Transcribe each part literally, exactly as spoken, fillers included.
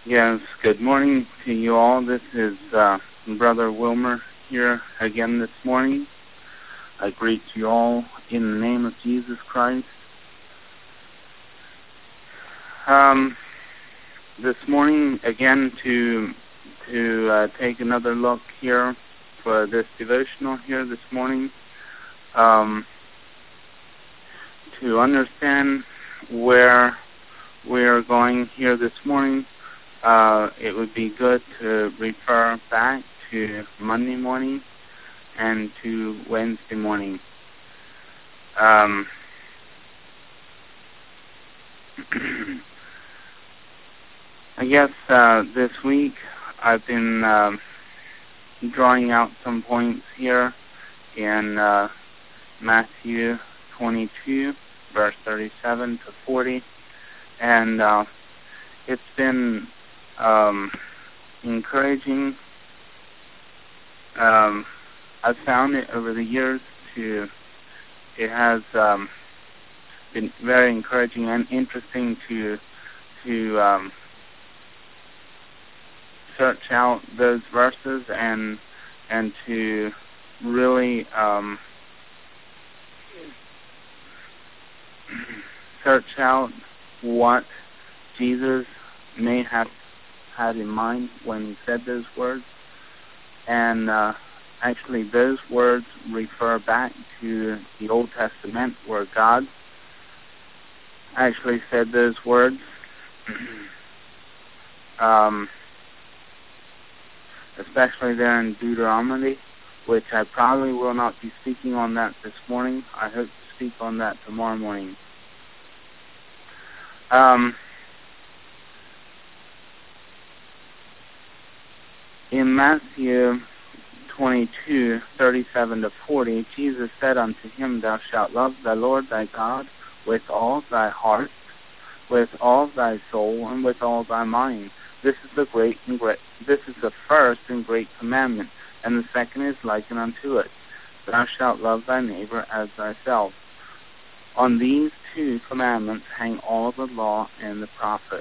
Yes, good morning to you all. This is uh, Brother Wilmer here again this morning. I greet you all in the name of Jesus Christ. Um, this morning, again, to to uh, take another look here for this devotional here this morning, um, to understand where we are going here this morning. Uh, it would be good to refer back to Monday morning and to Wednesday morning. Um, I guess uh, this week I've been uh, drawing out some points here in uh, Matthew twenty-two, verse thirty-seven to forty, and uh, it's been um, encouraging. Um, I've found it over the years to, it has um, been very encouraging and interesting to to um, search out those verses and and to really um, search out what Jesus may have had in mind when he said those words. And uh, actually those words refer back to the Old Testament where God actually said those words. um, especially there in Deuteronomy, which I probably will not be speaking on that this morning. I hope to speak on that tomorrow morning. Um, in Matthew twenty-two, thirty-seven to forty, Jesus said unto him, Thou shalt love the Lord thy God with all thy heart, with all thy soul, and with all thy mind. This is the great and great. This is the first and great commandment, and the second is likened unto it. Thou shalt love thy neighbor as thyself. On these two commandments hang all the law and the prophets.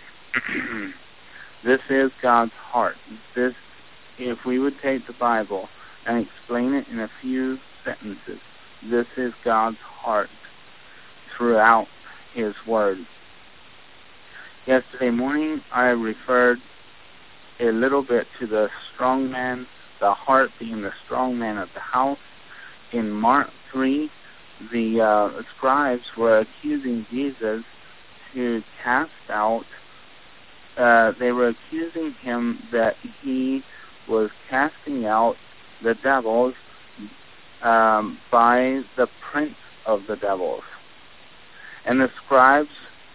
This is God's heart. This, if we would take the Bible and explain it in a few sentences, this is God's heart throughout his word. Yesterday morning, I referred a little bit to the strong man, the heart being the strong man of the house. In Mark three, the uh, scribes were accusing Jesus to cast out, uh, they were accusing him that he was casting out the devils um, by the prince of the devils. And the scribes,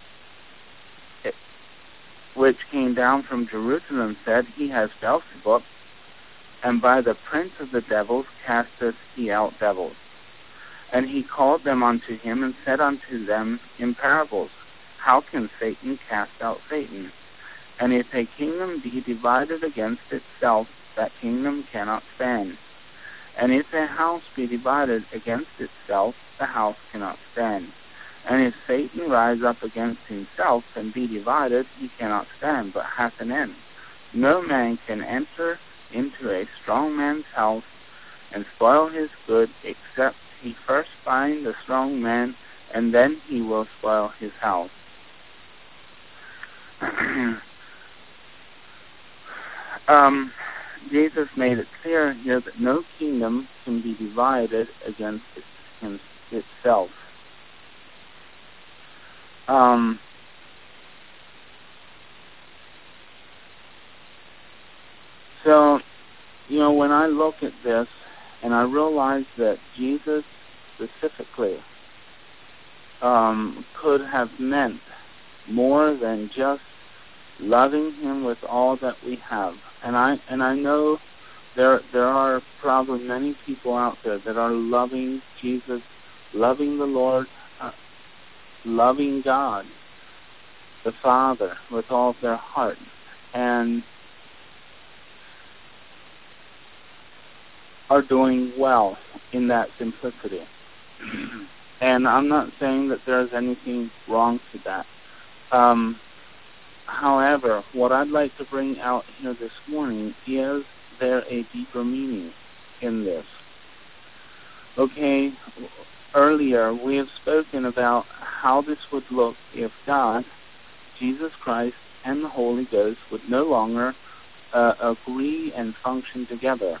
which came down from Jerusalem, said, He has Beelzebub, and by the prince of the devils casteth he out devils. And he called them unto him, and said unto them in parables, How can Satan cast out Satan? And if a kingdom be divided against itself, that kingdom cannot stand. And if a house be divided against itself, the house cannot stand. And if Satan rise up against himself and be divided, he cannot stand, but hath an end. No man can enter into a strong man's house and spoil his good, except he first bind the strong man, and then he will spoil his house. um, Jesus made it clear here that no kingdom can be divided against it, itself. Um, so, you know, when I look at this and I realize that Jesus specifically um, could have meant more than just loving him with all that we have. And I and I know there there are probably many people out there that are loving Jesus, loving the Lord, uh, loving God, the Father, with all of their heart. And are doing well in that simplicity. And I'm not saying that there's anything wrong to that. Um, However, what I'd like to bring out here this morning is there a deeper meaning in this. Okay, earlier we have spoken about how this would look if God, Jesus Christ, and the Holy Ghost would no longer uh, agree and function together.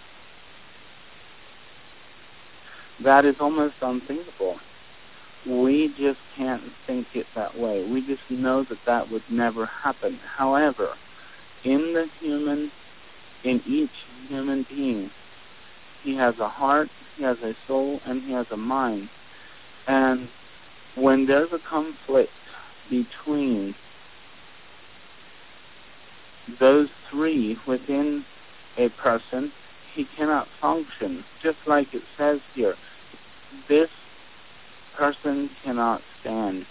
That is almost unthinkable. We just can't think it that way. We just know that that would never happen. However, in the human, in each human being, he has a heart, he has a soul, and he has a mind. And when there's a conflict between those three within a person, he cannot function. Just like it says here, this person cannot stand.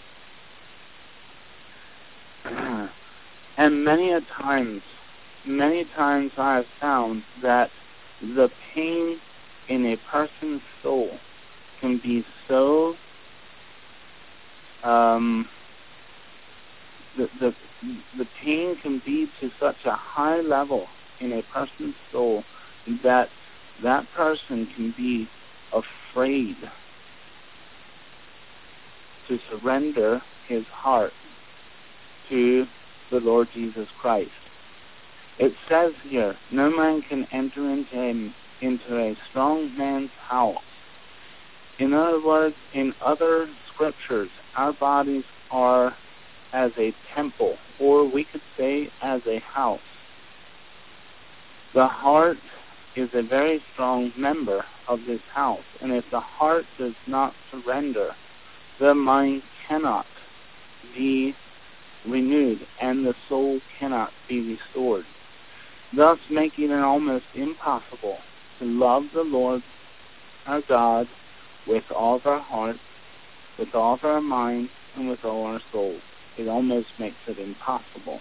And many a times, many times I have found that the pain in a person's soul can be so um, the, the the pain can be to such a high level in a person's soul that that person can be afraid to surrender his heart to the Lord Jesus Christ. It says here, no man can enter into a, into a strong man's house. In other words, in other scriptures, our bodies are as a temple, or we could say as a house. The heart is a very strong member of this house, and if the heart does not surrender, the mind cannot be renewed, and the soul cannot be restored, thus making it almost impossible to love the Lord our God with all of our heart, with all of our mind, and with all our soul. It almost makes it impossible.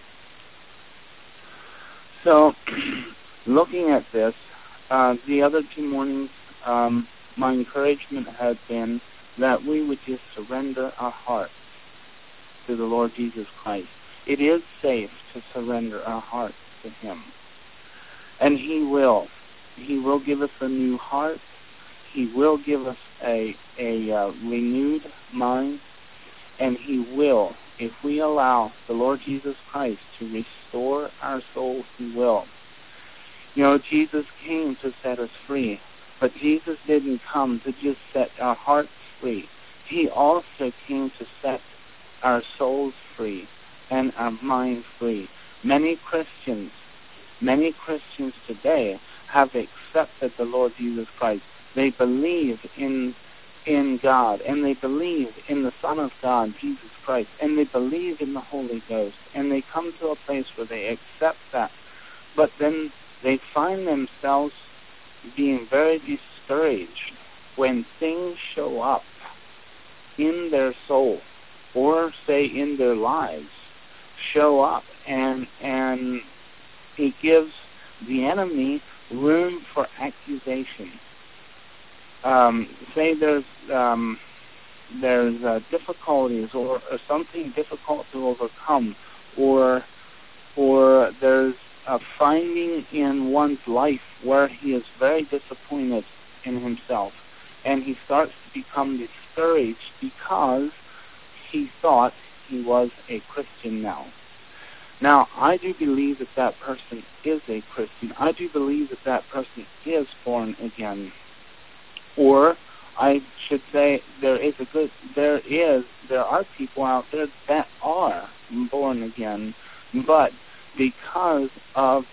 So, looking at this, uh, the other two mornings, um, my encouragement had been that we would just surrender our hearts to the Lord Jesus Christ. It is safe to surrender our hearts to Him. And He will. He will give us a new heart. He will give us a, a uh, renewed mind. And He will, if we allow the Lord Jesus Christ to restore our souls, He will. You know, Jesus came to set us free, but Jesus didn't come to just set our hearts free. He also came to set our souls free and our mind free. Many Christians, many Christians today have accepted the Lord Jesus Christ. They believe in in God, and they believe in the Son of God, Jesus Christ, and they believe in the Holy Ghost, and they come to a place where they accept that. But then they find themselves being very discouraged when things show up in their soul, or say in their lives, show up, and and it gives the enemy room for accusation. Um, say there's um, there's uh, difficulties or, or something difficult to overcome, or or there's a finding in one's life where he is very disappointed in himself, and he starts to become discouraged because he thought he was a Christian now. Now, I do believe that that person is a Christian. I do believe that that person is born again. Or I should say there is a good, there is, there are people out there that are born again, but because of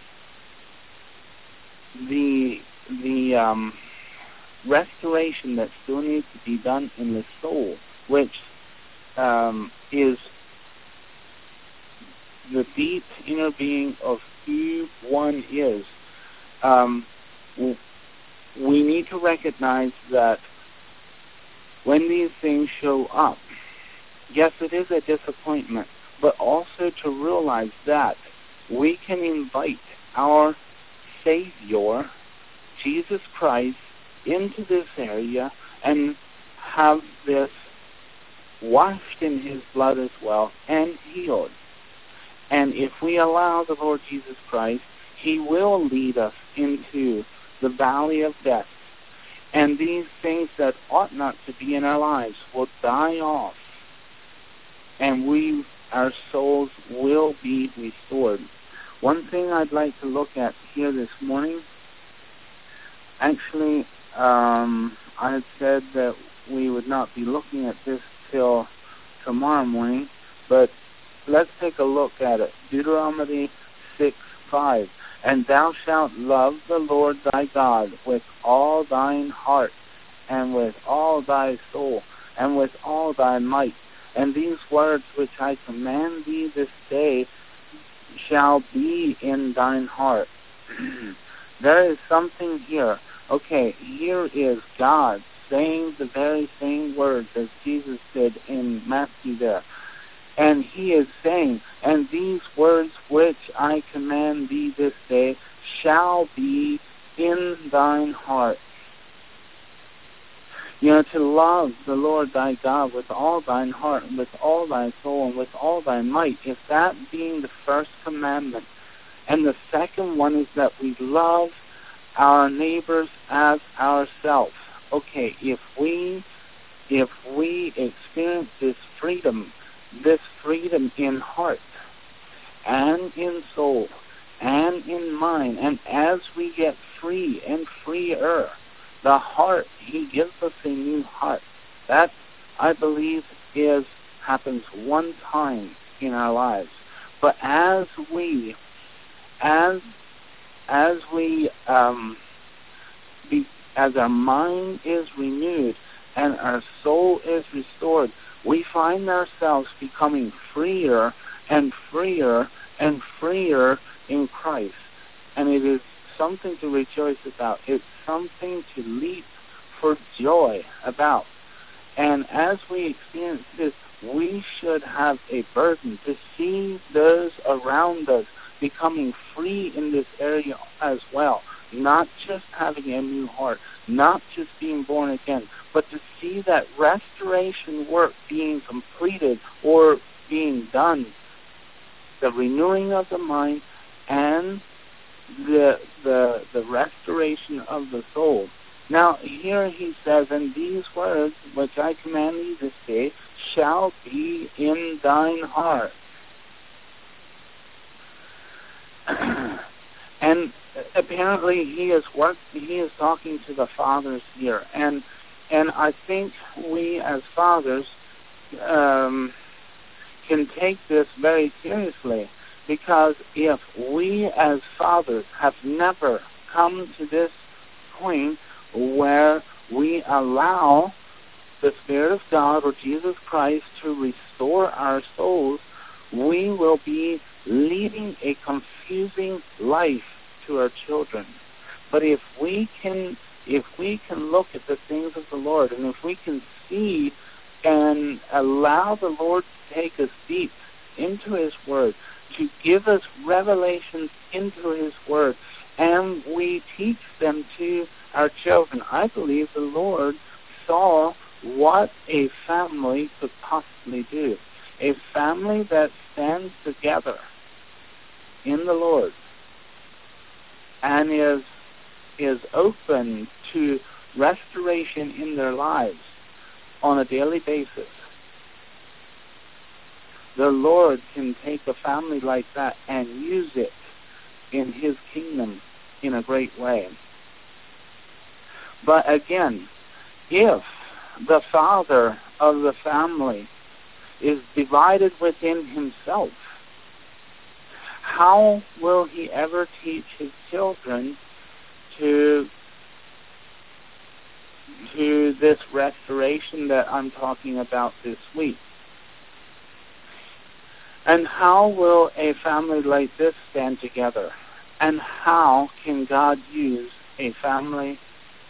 the the um, restoration that still needs to be done in the soul, which um, is the deep inner being of who one is, um, we need to recognize that when these things show up, yes, it is a disappointment, but also to realize that we can invite our Savior, Jesus Christ, into this area and have this washed in His blood as well and healed. if we allow the Lord Jesus Christ, he will lead us into the valley of death. And these things that ought not to be in our lives will die off. And we, our souls, will be restored. One thing I'd like to look at here this morning, actually, um, I had said that we would not be looking at this till tomorrow morning, but let's take a look at it. Deuteronomy six five. And thou shalt love the Lord thy God with all thine heart, and with all thy soul, and with all thy might. And these words which I command thee this day shall be in thine heart. There is something here. Okay, here is God saying the very same words as Jesus did in Matthew there. And he is saying, and these words which I command thee this day shall be in thine heart. You know, to love the Lord thy God with all thine heart, and with all thy soul, and with all thy might, if that being the first commandment. And the second one is that we love our neighbors as ourselves. Okay, if we, if we experience this freedom, this freedom in heart, and in soul, and in mind, and as we get free and freer, the heart, he gives us a new heart. That, I believe, is happens one time in our lives. But as we, as as we, um, be, as our mind is renewed and our soul is restored, we find ourselves becoming freer and freer and freer in Christ. And it is something to rejoice about. It's something to leap for joy about. And as we experience this, we should have a burden to see those around us becoming free in this area as well. Not just having a new heart, not just being born again, but to see that restoration work being completed or being done, the renewing of the mind and the the the restoration of the soul. Now here he says, and these words which I command thee this day shall be in thine heart. And apparently he is work, he is talking to the fathers here, and and I think we as fathers um, can take this very seriously, because if we as fathers have never come to this point where we allow the Spirit of God or Jesus Christ to restore our souls, we will be leading a confusing life to our children. But if we can if we can look at the things of the Lord, and if we can see and allow the Lord to take us deep into his word, to give us revelations into his word, and we teach them to our children, I believe the Lord saw what a family could possibly do. A family that stands together in the Lord and is is open to restoration in their lives on a daily basis. The Lord can take a family like that and use it in his kingdom in a great way. But again, if the father of the family is divided within himself, how will he ever teach his children to to this restoration that I'm talking about this week? And how will a family like this stand together? And how can God use a family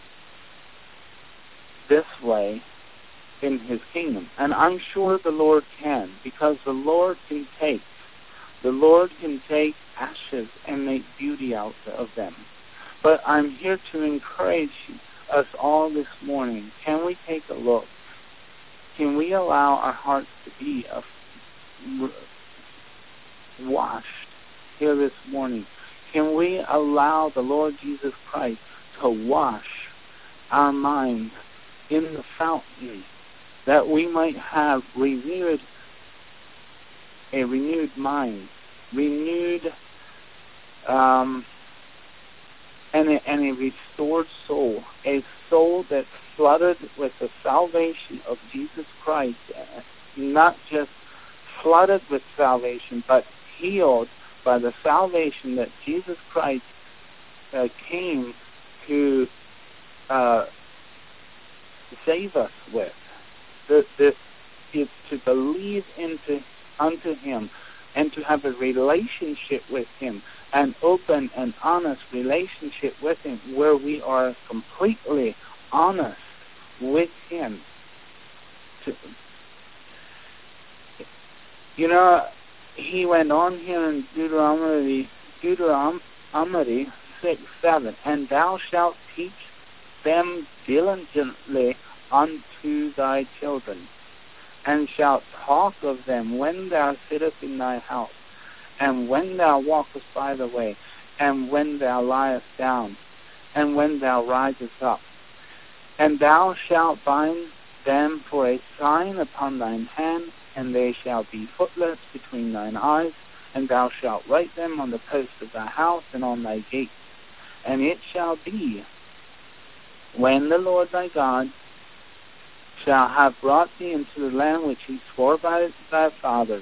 this way in his kingdom? And I'm sure the Lord can, because the Lord can take the Lord can take ashes and make beauty out of them. But I'm here to encourage us all this morning. Can we take a look? Can we allow our hearts to be a, washed here this morning? Can we allow the Lord Jesus Christ to wash our minds in the fountain, that we might have renewed a renewed mind, renewed um, and, a, and a restored soul, a soul that's flooded with the salvation of Jesus Christ, not just flooded with salvation, but healed by the salvation that Jesus Christ uh, came to uh, save us with. This, this is to believe into unto Him and to have a relationship with Him, an open and honest relationship with Him, where we are completely honest with Him. To, you know, he went on here in Deuteronomy, Deuteronomy six, seven, and thou shalt teach them diligently unto thy children, and shalt talk of them when thou sittest in thy house, and when thou walkest by the way, and when thou liest down, and when thou risest up. And thou shalt bind them for a sign upon thine hand, and they shall be footless between thine eyes, and thou shalt write them on the posts of thy house and on thy gates. And it shall be, when the Lord thy God shall have brought thee into the land which he swore by thy fathers,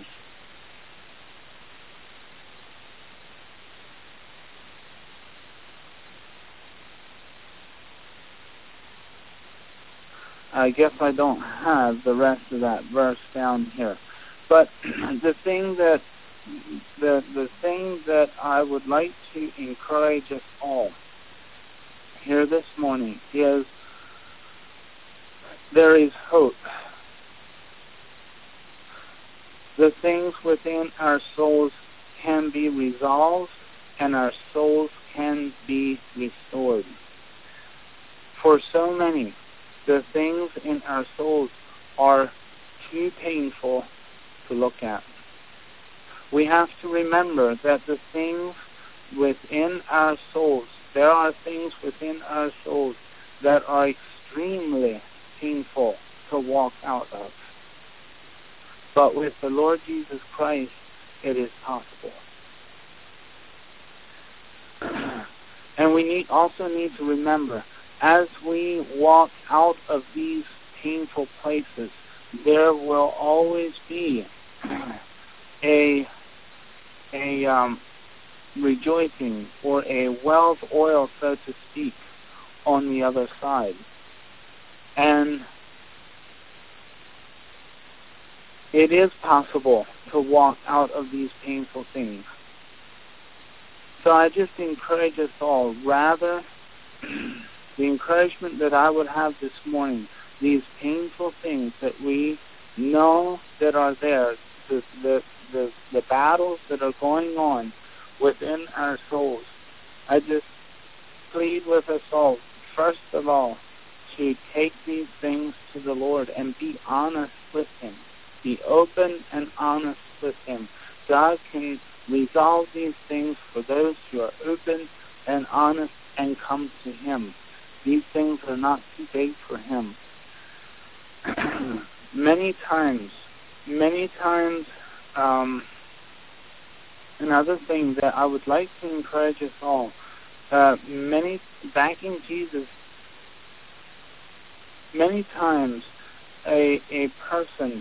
I guess I don't have the rest of that verse down here. But the thing that the the thing that I would like to encourage us all here this morning is there is hope. The things within our souls can be resolved, and our souls can be restored. For so many, the things in our souls are too painful to look at. We have to remember that the things within our souls, there are things within our souls that are extremely painful to walk out of. But with the Lord Jesus Christ, it is possible. And we need also need to remember, as we walk out of these painful places, there will always be a a um, rejoicing or a well of oil, so to speak, on the other side. And it is possible to walk out of these painful things. So I just encourage us all, rather, the encouragement that I would have this morning, these painful things that we know that are there, the, the, the, the battles that are going on within our souls, I just plead with us all, first of all, to take these things to the Lord and be honest with Him. Be open and honest with Him. God can resolve these things for those who are open and honest and come to Him. These things are not too big for Him. many times, many times, um, another thing that I would like to encourage us all, uh, many, back in Jesus, many times a, a person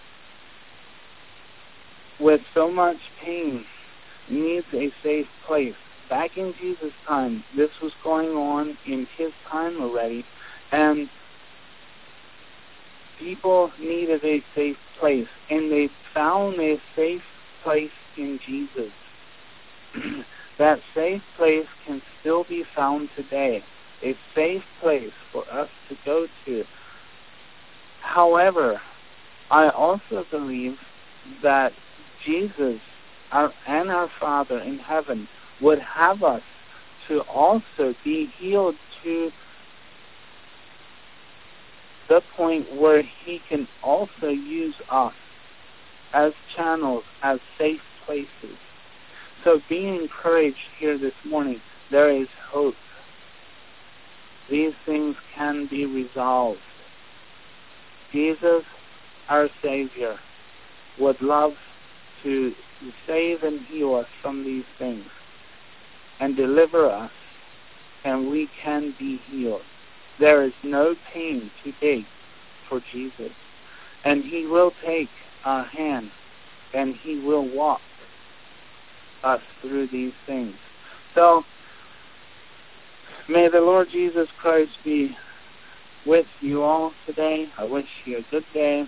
with so much pain needs a safe place. Back in Jesus' time, this was going on in His time already, and people needed a safe place, and they found a safe place in Jesus. That safe place can still be found today, a safe place for us to go to. However, I also believe that Jesus our, and our Father in heaven would have us to also be healed to the point where He can also use us as channels, as safe places So be encouraged here this morning. There is hope. These things can be resolved. Jesus, our Savior, would love to save and heal us from these things and deliver us, and we can be healed. There is no pain too big for Jesus, and He will take our hand and He will walk us through these things. So may the Lord Jesus Christ be with you all today. I wish you a good day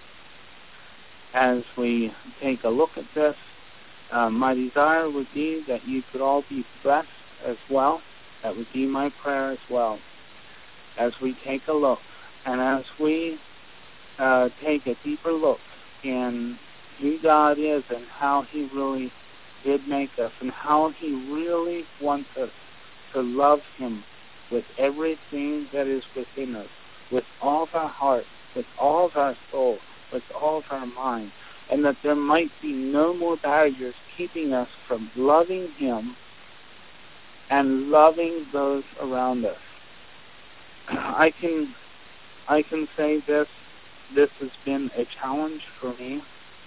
as we take a look at this. Uh, my desire would be that you could all be blessed as well. That would be my prayer as well as we take a look. And as we uh, take a deeper look in who God is and how He really did make us and how He really wants us to love Him with everything that is within us, with all of our heart, with all of our soul, with all of our mind, and that there might be no more barriers keeping us from loving Him and loving those around us. I can I can say this, this has been a challenge for me,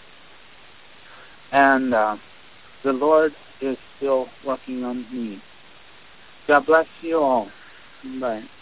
and uh, the Lord is still working on me. God bless you all. Bye.